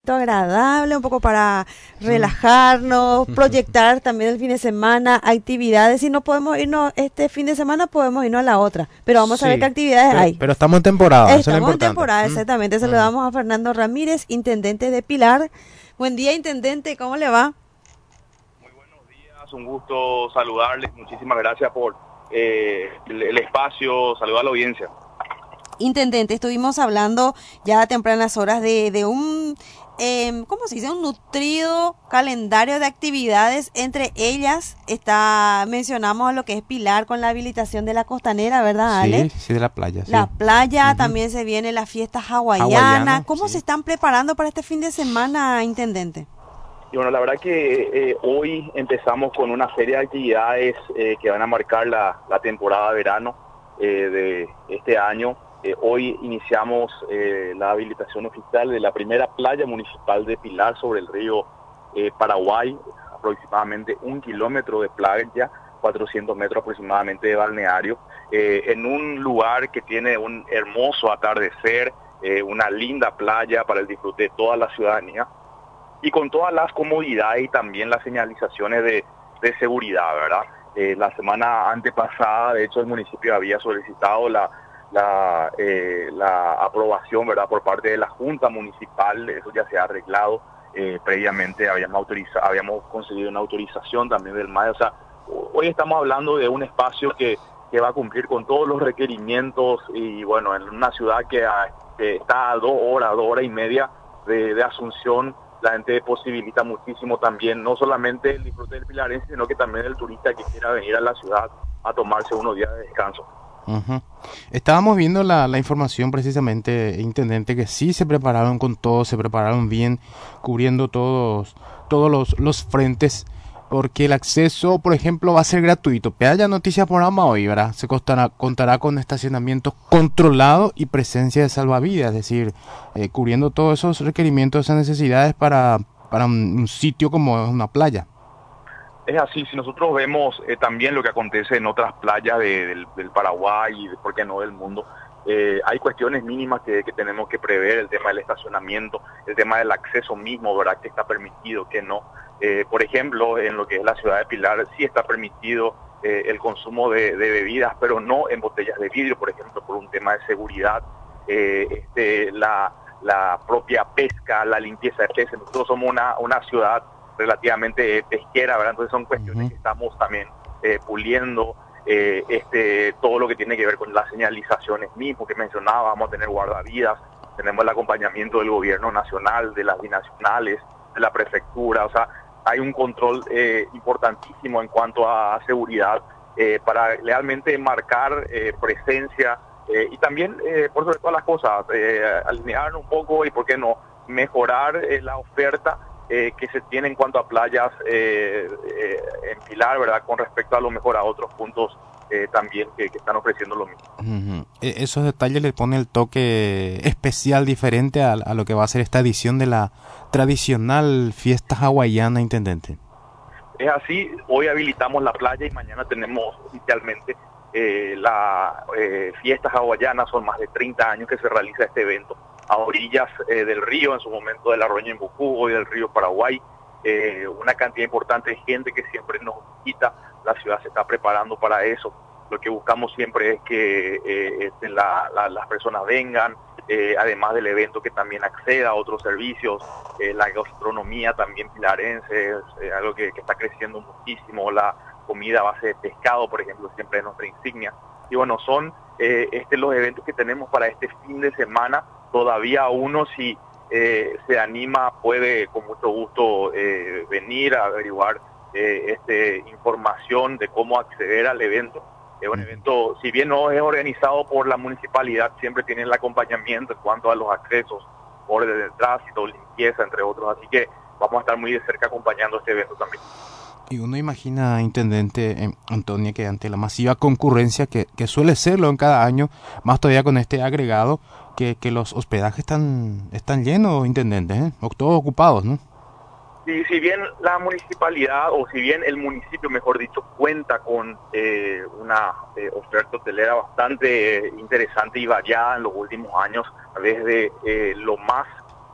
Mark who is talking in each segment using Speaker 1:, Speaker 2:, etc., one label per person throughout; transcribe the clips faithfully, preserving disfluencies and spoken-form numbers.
Speaker 1: momento agradable, un poco para relajarnos, proyectar también el fin de semana, actividades. Si no podemos irnos este fin de semana, podemos irnos a la otra. Pero vamos
Speaker 2: Sí,
Speaker 1: a ver qué actividades
Speaker 2: pero,
Speaker 1: hay.
Speaker 2: pero estamos en temporada, eso es lo
Speaker 1: Estamos en
Speaker 2: importante.
Speaker 1: temporada,
Speaker 2: Mm.
Speaker 1: exactamente.
Speaker 2: Mm.
Speaker 1: Saludamos a Fernando Ramírez, intendente de Pilar. Buen día, intendente, ¿cómo le va?
Speaker 3: Muy buenos días, un gusto saludarles. Muchísimas gracias por eh, el, el espacio, saludar a la audiencia.
Speaker 1: Intendente, estuvimos hablando ya a tempranas horas de, de un, eh, ¿cómo se dice? Un nutrido calendario de actividades. Entre ellas está, mencionamos lo que es Pilar con la habilitación de la costanera, ¿verdad, Ale?
Speaker 2: Sí, sí, de la playa. Sí.
Speaker 1: La playa,
Speaker 2: Ujú.
Speaker 1: también se viene la fiesta hawaiana.
Speaker 2: Hawaiana,
Speaker 1: ¿Cómo
Speaker 2: sí.
Speaker 1: se están preparando para este fin de semana, intendente?
Speaker 3: Y bueno, la verdad que eh, hoy empezamos con una serie de actividades eh, que van a marcar la, la temporada de verano eh, de este año. Eh, hoy iniciamos eh, la habilitación oficial de la primera playa municipal de Pilar sobre el río eh, Paraguay, aproximadamente un kilómetro de playa, cuatrocientos metros aproximadamente de balneario, eh, en un lugar que tiene un hermoso atardecer, eh, una linda playa para el disfrute de toda la ciudadanía y con todas las comodidades y también las señalizaciones de, de seguridad, ¿verdad? Eh, la semana antepasada, de hecho, el municipio había solicitado la La, eh, la aprobación, ¿verdad?, por parte de la Junta Municipal. Eso ya se ha arreglado. Eh, previamente habíamos autoriza, habíamos conseguido una autorización también del M A E. O sea, hoy estamos hablando de un espacio que, que va a cumplir con todos los requerimientos y, bueno, en una ciudad que, a, que está a dos horas, dos horas y media de, de Asunción, la gente posibilita muchísimo también, no solamente el disfrute del pilarense, sino que también el turista que quiera venir a la ciudad a tomarse unos días de descanso.
Speaker 2: Uh-huh. Estábamos viendo la, la información precisamente, intendente, que sí se prepararon con todo, se prepararon bien, cubriendo todos todos los, los frentes, porque el acceso, por ejemplo, va a ser gratuito. Haya noticia por programa hoy, ¿verdad? Se contará, contará con estacionamiento controlado y presencia de salvavidas, es decir, eh, cubriendo todos esos requerimientos, esas necesidades para, para un, un sitio como una playa.
Speaker 3: Es así, si nosotros vemos eh, también lo que acontece en otras playas de, del, del Paraguay y, de, por qué no, del mundo, eh, hay cuestiones mínimas que, que tenemos que prever, el tema del estacionamiento, el tema del acceso mismo, ¿verdad?, que está permitido, que no. Eh, por ejemplo, en lo que es la ciudad de Pilar, sí está permitido eh, el consumo de, de bebidas, pero no en botellas de vidrio, por ejemplo, por un tema de seguridad, eh, este, la, la propia pesca, la limpieza de peces. Nosotros somos una, una ciudad relativamente pesquera, ¿verdad? Entonces son cuestiones uh-huh. que estamos también eh, puliendo, eh, este, todo lo que tiene que ver con las señalizaciones mismo que mencionaba. Vamos a tener guardavidas, tenemos el acompañamiento del gobierno nacional, de las binacionales, de la prefectura. O sea, hay un control eh, importantísimo en cuanto a seguridad eh, para realmente marcar eh, presencia eh, y también, eh, por sobre todas las cosas, eh, alinear un poco y, ¿por qué no?, mejorar eh, la oferta Eh, que se tiene en cuanto a playas eh, eh, en Pilar, ¿verdad?, con respecto a lo mejor a otros puntos eh, también que, que están ofreciendo lo mismo.
Speaker 2: Uh-huh. Esos detalles le pone el toque especial, diferente a, a lo que va a ser esta edición de la tradicional fiesta hawaiana, intendente.
Speaker 3: Es así, hoy habilitamos la playa y mañana tenemos oficialmente eh, la eh, fiesta hawaiana. Son más de treinta años que se realiza este evento a orillas eh, del río, en su momento del arroyo Embucú y del río Paraguay. Eh, una cantidad importante de gente que siempre nos visita. La ciudad se está preparando para eso. Lo que buscamos siempre es que eh, este, la, la, las personas vengan, eh, además del evento, que también acceda a otros servicios, eh, la gastronomía también pilarense, eh, algo que, que está creciendo muchísimo, la comida a base de pescado, por ejemplo, siempre es nuestra insignia. Y bueno, son eh, este, los eventos que tenemos para este fin de semana. Todavía uno, si eh, se anima, puede con mucho gusto eh, venir a averiguar eh, este, información de cómo acceder al evento. Es un evento, si bien no es organizado por la municipalidad, siempre tiene el acompañamiento en cuanto a los accesos, orden de tránsito, limpieza, entre otros. Así que vamos a estar muy de cerca acompañando este evento también.
Speaker 2: Y uno imagina, intendente eh, Antonio, que ante la masiva concurrencia que, que suele serlo en cada año, más todavía con este agregado, que, que los hospedajes están están llenos, intendente, ¿eh? O todos ocupados, ¿no?
Speaker 3: Sí, si bien la municipalidad, o si bien el municipio, mejor dicho, cuenta con eh, una eh, oferta hotelera bastante eh, interesante y variada en los últimos años, desde eh, lo más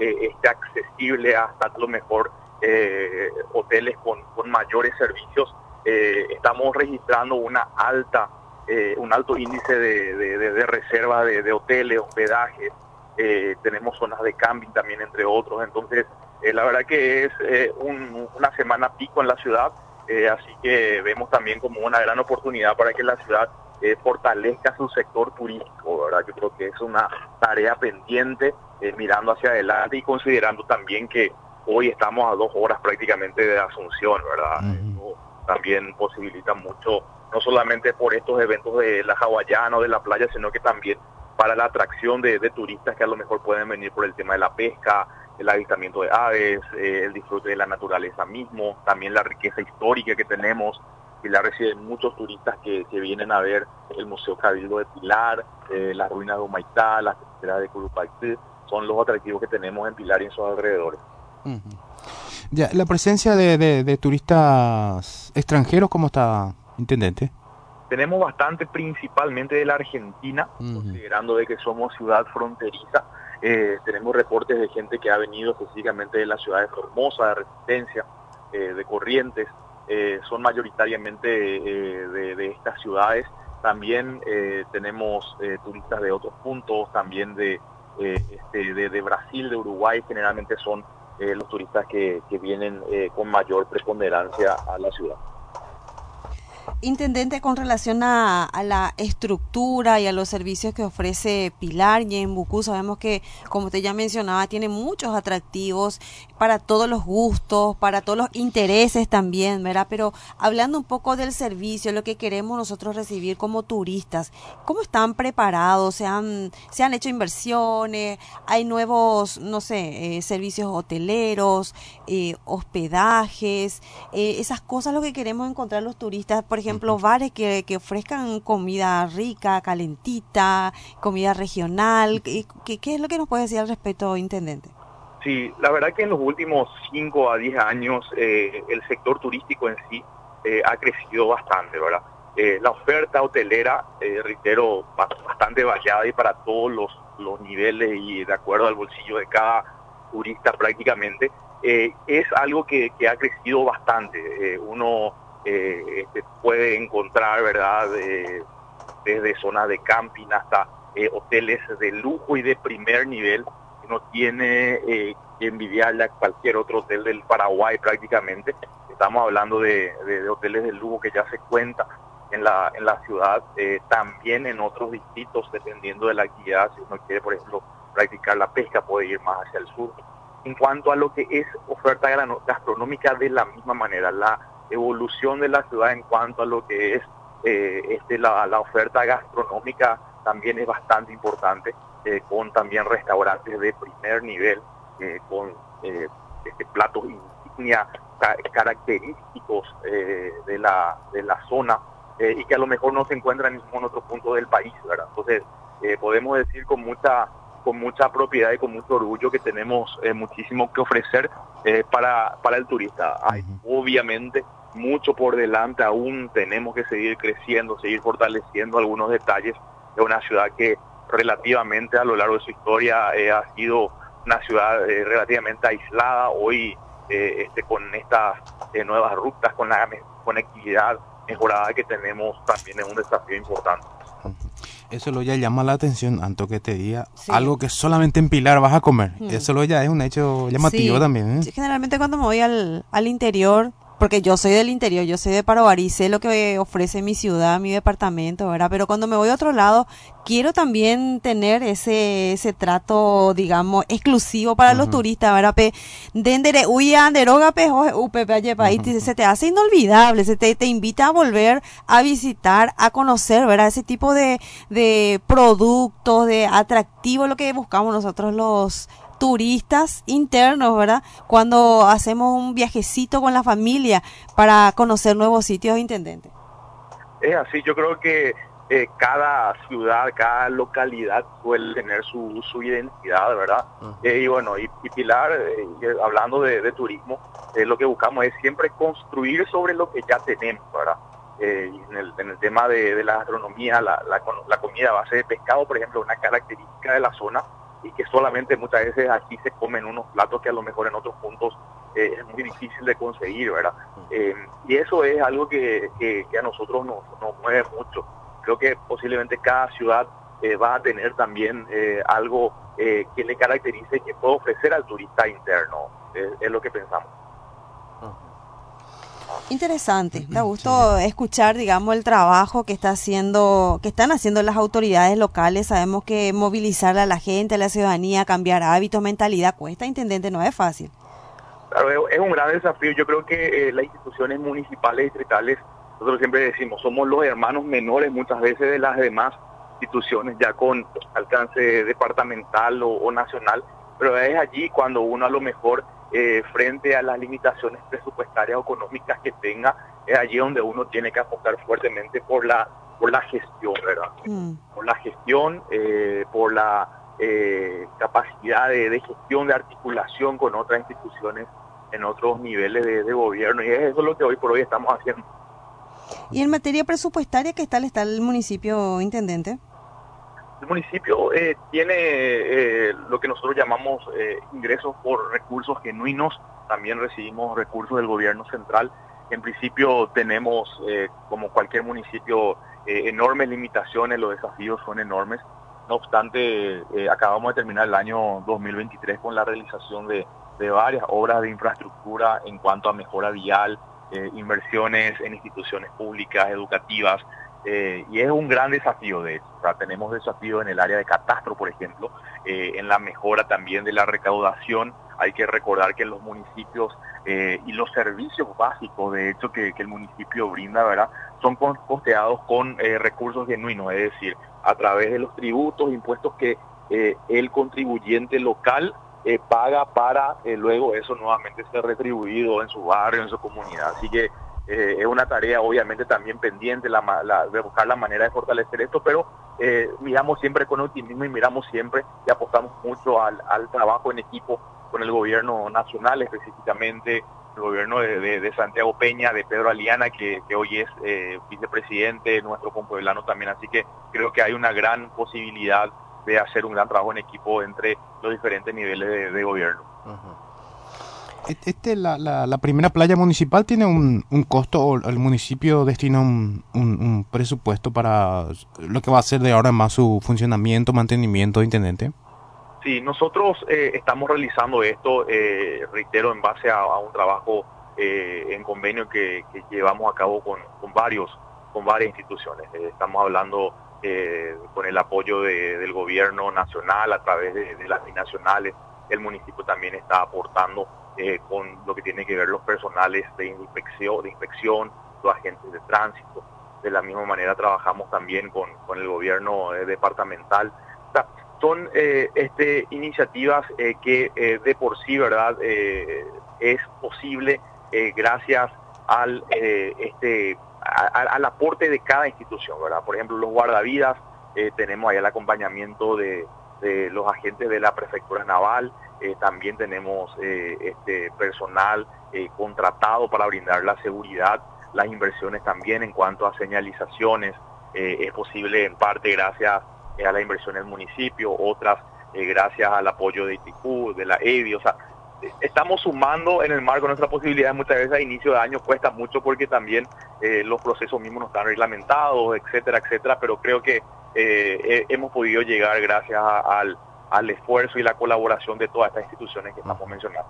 Speaker 3: eh, esté accesible hasta lo mejor eh, hoteles con, con mayores servicios. Eh, estamos registrando una alta, eh, un alto índice de, de, de, de reserva de, de hoteles, hospedajes. Eh, tenemos zonas de camping también, entre otros. Entonces, eh, la verdad que es eh, un, una semana pico en la ciudad, eh, así que vemos también como una gran oportunidad para que la ciudad eh, fortalezca su sector turístico, ¿verdad? Yo creo que es una tarea pendiente, eh, mirando hacia adelante y considerando también que hoy estamos a dos horas prácticamente de Asunción, ¿verdad? Uh-huh. Eso también posibilita mucho, no solamente por estos eventos de la hawaiana o de la playa, sino que también para la atracción de, de turistas que a lo mejor pueden venir por el tema de la pesca, el avistamiento de aves, eh, el disfrute de la naturaleza mismo, también la riqueza histórica que tenemos. Pilar recibe muchos turistas que, que vienen a ver el Museo Cabildo de Pilar, eh, las ruinas de Humaitá, las piedras de Curupaytí, son los atractivos que tenemos en Pilar y en sus alrededores.
Speaker 2: Uh-huh. Ya, la presencia de, de, de turistas extranjeros, ¿cómo está, intendente?
Speaker 3: Tenemos bastante, principalmente de la Argentina, uh-huh. considerando de que somos ciudad fronteriza. Eh, tenemos reportes de gente que ha venido específicamente de la ciudad de Formosa, de Resistencia, eh, de Corrientes. Eh, son mayoritariamente eh, de, de estas ciudades. También eh, tenemos eh, turistas de otros puntos, también de, eh, este, de, de Brasil, de Uruguay. Generalmente son eh, los turistas que, que vienen eh, con mayor preponderancia a la ciudad.
Speaker 1: Intendente, con relación a, a la estructura y a los servicios que ofrece Pilar y Ñembucú, sabemos que, como usted ya mencionaba, tiene muchos atractivos para todos los gustos, para todos los intereses también, ¿verdad? Pero hablando un poco del servicio, lo que queremos nosotros recibir como turistas, ¿cómo están preparados? ¿Se han, se han hecho inversiones? ¿Hay nuevos, no sé, eh, servicios hoteleros, eh, hospedajes? Eh, esas cosas lo que queremos encontrar los turistas. Por ejemplo, bares que, que ofrezcan comida rica, calentita, comida regional. ¿Qué, qué, qué es lo que nos puede decir al respecto, intendente?
Speaker 3: Sí, la verdad que en los últimos cinco a diez años eh, el sector turístico en sí eh, ha crecido bastante, ¿verdad? Eh, la oferta hotelera, eh, reitero, bastante variada y para todos los, los niveles y de acuerdo al bolsillo de cada turista prácticamente, eh, es algo que, que ha crecido bastante. Eh, uno Eh, este, puede encontrar, ¿verdad?, eh, desde zonas de camping hasta eh, hoteles de lujo y de primer nivel, que no tiene eh, que envidiarle a cualquier otro hotel del Paraguay prácticamente. Estamos hablando de, de, de hoteles de lujo que ya se cuenta en la, en la ciudad, eh, también en otros distritos, dependiendo de la actividad. Si uno quiere, por ejemplo, practicar la pesca, puede ir más hacia el sur. En cuanto a lo que es oferta gastronómica, de la misma manera, la evolución de la ciudad en cuanto a lo que es eh, este, la, la oferta gastronómica también es bastante importante, eh, con también restaurantes de primer nivel, eh, con eh, este, platos insignia ca característicos eh, de, la, de la zona eh, y que a lo mejor no se encuentran en ningún otro punto del país, ¿verdad? Entonces, eh, podemos decir con mucha con mucha propiedad y con mucho orgullo que tenemos eh, muchísimo que ofrecer eh, para, para el turista. Hay uh-huh. obviamente mucho por delante, aún tenemos que seguir creciendo, seguir fortaleciendo algunos detalles de una ciudad que relativamente a lo largo de su historia eh, ha sido una ciudad eh, relativamente aislada. Hoy eh, este, con estas eh, nuevas rutas, con la conectividad mejorada que tenemos, también es un desafío importante.
Speaker 2: Eso lo ya llama la atención, Anto, que te diga sí. algo que solamente en Pilar vas a comer. Hmm. Eso lo ya es un hecho llamativo sí. también. ¿eh?
Speaker 1: Generalmente cuando me voy al, al interior, porque yo soy del interior, yo soy de Paraguarí, sé lo que ofrece mi ciudad, mi departamento, ¿verdad? Pero cuando me voy a otro lado, quiero también tener ese ese trato, digamos, exclusivo para uh-huh. los turistas, ¿verdad? Pe, dendere, uya, anderoga, pe, upepe, ayepa, y se te hace inolvidable, se te, te invita a volver a visitar, a conocer, ¿verdad? Ese tipo de, de productos, de atractivos, lo que buscamos nosotros los turistas internos, ¿verdad? Cuando hacemos un viajecito con la familia para conocer nuevos sitios, intendente.
Speaker 3: Es así, yo creo que eh, cada ciudad, cada localidad suele tener su, su identidad, ¿verdad? Uh-huh. Eh, y bueno, y, y Pilar, eh, hablando de, de turismo, eh, lo que buscamos es siempre construir sobre lo que ya tenemos, ¿verdad? Eh, en, el, en el tema de, de la gastronomía, la, la, la comida a base de pescado, por ejemplo, una característica de la zona, y que solamente muchas veces aquí se comen unos platos que a lo mejor en otros puntos eh, es muy difícil de conseguir, ¿verdad? Eh, y eso es algo que, que, que a nosotros nos, nos mueve mucho. Creo que posiblemente cada ciudad eh, va a tener también eh, algo eh, que le caracterice y que pueda ofrecer al turista interno, es, es lo que pensamos.
Speaker 1: Interesante, da gusto escuchar, digamos, el trabajo que está haciendo, que están haciendo las autoridades locales. Sabemos que movilizar a la gente, a la ciudadanía, cambiar hábitos, mentalidad, cuesta, intendente, no es fácil.
Speaker 3: Claro, es un gran desafío. Yo creo que eh, las instituciones municipales y distritales, nosotros siempre decimos, somos los hermanos menores muchas veces de las demás instituciones ya con alcance departamental o, o nacional, pero es allí cuando uno a lo mejor eh, frente a las limitaciones presupuestarias o económicas que tenga, es allí donde uno tiene que apostar fuertemente por la por la gestión, ¿verdad? Mm. Por la gestión, eh, por la eh, capacidad de, de gestión, de articulación con otras instituciones en otros niveles de, de gobierno, y es eso lo que hoy por hoy estamos haciendo.
Speaker 1: ¿Y en materia presupuestaria qué tal está el municipio, intendente?
Speaker 3: El municipio eh, tiene eh, lo que nosotros llamamos eh, ingresos por recursos genuinos, también recibimos recursos del gobierno central. En principio tenemos, eh, como cualquier municipio, eh, enormes limitaciones, los desafíos son enormes. No obstante, eh, acabamos de terminar el año dos mil veintitrés con la realización de, de varias obras de infraestructura en cuanto a mejora vial, eh, inversiones en instituciones públicas, educativas, eh, y es un gran desafío de hecho. O sea, tenemos desafíos en el área de catastro, por ejemplo, eh, en la mejora también de la recaudación. Hay que recordar que los municipios eh, y los servicios básicos, de hecho, que, que el municipio brinda, ¿verdad?, son costeados con eh, recursos genuinos, es decir, a través de los tributos, impuestos que eh, el contribuyente local eh, paga para eh, luego eso nuevamente ser retribuido en su barrio, en su comunidad. Así que eh, es una tarea obviamente también pendiente la, la, de buscar la manera de fortalecer esto, pero eh, miramos siempre con optimismo y miramos siempre y apostamos mucho al, al trabajo en equipo con el gobierno nacional, específicamente el gobierno de, de, de Santiago Peña, de Pedro Aliana, que, que hoy es eh, vicepresidente, nuestro compueblano también, así que creo que hay una gran posibilidad de hacer un gran trabajo en equipo entre los diferentes niveles de, de gobierno.
Speaker 2: Uh-huh. Este, la, la, la primera playa municipal tiene un, un costo, o el municipio destina un, un, un presupuesto para lo que va a ser de ahora en más su funcionamiento, mantenimiento, intendente.
Speaker 3: Sí, nosotros eh, estamos realizando esto, eh, reitero, en base a, a un trabajo eh, en convenio que, que llevamos a cabo con, con varios, con varias instituciones. Eh, estamos hablando eh, con el apoyo de, del gobierno nacional a través de, de las binacionales. El municipio también está aportando eh, con lo que tiene que ver los personales de inspección, de inspección, los agentes de tránsito. De la misma manera trabajamos también con, con el gobierno eh, departamental. O sea, son eh, este, iniciativas eh, que eh, de por sí, ¿verdad?, eh, es posible eh, gracias al, eh, este, a, a, al aporte de cada institución, ¿verdad? Por ejemplo, los guardavidas, eh, tenemos ahí el acompañamiento de, de los agentes de la Prefectura Naval, eh, también tenemos eh, este personal eh, contratado para brindar la seguridad, las inversiones también en cuanto a señalizaciones, eh, es posible en parte gracias a la inversión del municipio, otras eh, gracias al apoyo de I T I C U, de la E D I, o sea, estamos sumando en el marco de nuestras posibilidades. Muchas veces a inicio de año cuesta mucho porque también eh, los procesos mismos no están reglamentados, etcétera, etcétera, pero creo que eh, hemos podido llegar gracias a, al, al esfuerzo y la colaboración de todas estas instituciones que estamos mencionando.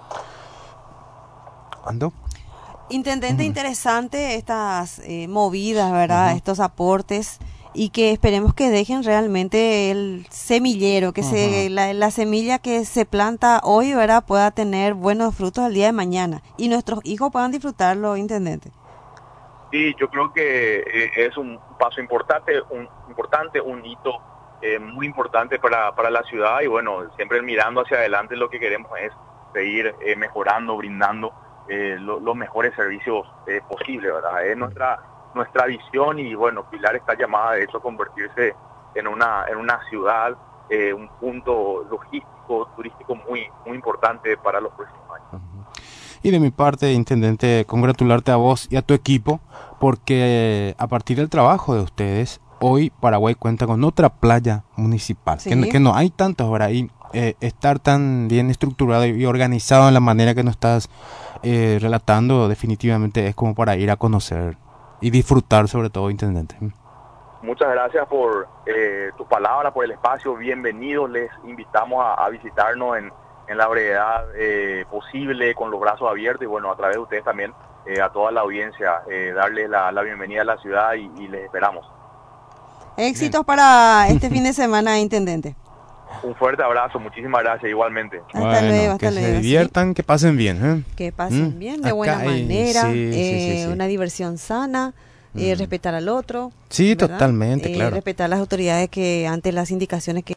Speaker 2: ¿Ando?
Speaker 1: Intendente, uh-huh. Interesante estas eh, movidas, ¿verdad? Uh-huh. Estos aportes, y que esperemos que dejen realmente el semillero, que uh-huh. se la, la semilla que se planta hoy, ¿verdad?, pueda tener buenos frutos el día de mañana y nuestros hijos puedan disfrutarlo, intendente.
Speaker 3: Sí, yo creo que eh, es un paso importante, un importante, un hito eh, muy importante para, para la ciudad, y bueno, siempre mirando hacia adelante lo que queremos es seguir eh, mejorando, brindando eh, lo, los mejores servicios eh, posibles, ¿verdad? Es nuestra nuestra visión, y bueno, Pilar está llamada de hecho a convertirse en una en una ciudad, eh, un punto logístico, turístico muy muy importante para los próximos años. Uh-huh.
Speaker 2: Y de mi parte, intendente, congratularte a vos y a tu equipo, porque a partir del trabajo de ustedes hoy Paraguay cuenta con otra playa municipal,
Speaker 1: Sí.
Speaker 2: que, no- que no hay tantas ahora, y eh, estar tan bien estructurado y organizado en la manera que nos estás eh, relatando, definitivamente es como para ir a conocer y disfrutar, sobre todo, intendente.
Speaker 3: Muchas gracias por eh, tu palabra, por el espacio. Bienvenidos. Les invitamos a, a visitarnos en, en la brevedad eh, posible, con los brazos abiertos, y bueno, a través de ustedes también, eh, a toda la audiencia, eh, darles la, la bienvenida a la ciudad y, y les esperamos.
Speaker 1: Éxitos para este fin de semana, intendente.
Speaker 3: Un fuerte abrazo, muchísimas gracias igualmente.
Speaker 1: Hasta
Speaker 2: Bueno,
Speaker 1: luego, hasta
Speaker 2: que
Speaker 1: luego.
Speaker 2: se
Speaker 1: sí.
Speaker 2: diviertan, que pasen bien. ¿eh?
Speaker 1: Que pasen
Speaker 2: Mm,
Speaker 1: bien, de
Speaker 2: acá
Speaker 1: buena
Speaker 2: hay-
Speaker 1: manera,
Speaker 2: sí, sí,
Speaker 1: eh,
Speaker 2: sí, sí.
Speaker 1: una diversión sana, eh,
Speaker 2: Mm.
Speaker 1: respetar al otro.
Speaker 2: Sí,
Speaker 1: ¿verdad?
Speaker 2: totalmente,
Speaker 1: Eh,
Speaker 2: claro.
Speaker 1: Respetar las autoridades que ante las indicaciones que